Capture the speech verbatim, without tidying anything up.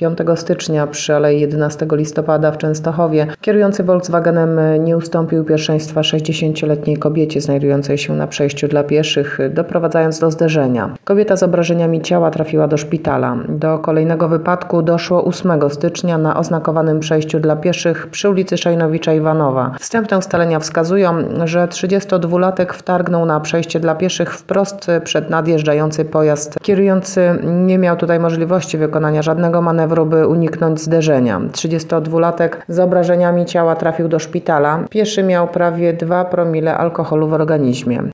piątego stycznia przy Alei jedenastego listopada w Częstochowie kierujący Volkswagenem nie ustąpił pierwszeństwa sześćdziesięcioletniej kobiecie znajdującej się na przejściu dla pieszych, doprowadzając do zderzenia. Kobieta z obrażeniami ciała trafiła do szpitala. Do kolejnego wypadku doszło ósmego stycznia na oznakowanym przejściu dla pieszych przy ulicy Szajnowicza-Iwanowa. Wstępne ustalenia wskazują, że trzydziestodwulatek wtargnął na przejście dla pieszych wprost przed nadjeżdżający pojazd. Kierujący nie miał tutaj możliwości wykonania żadnego manewru, by uniknąć zderzenia. trzydziestodwulatek z obrażeniami ciała trafił do szpitala. Pieszy miał prawie dwa promile alkoholu w organizmie.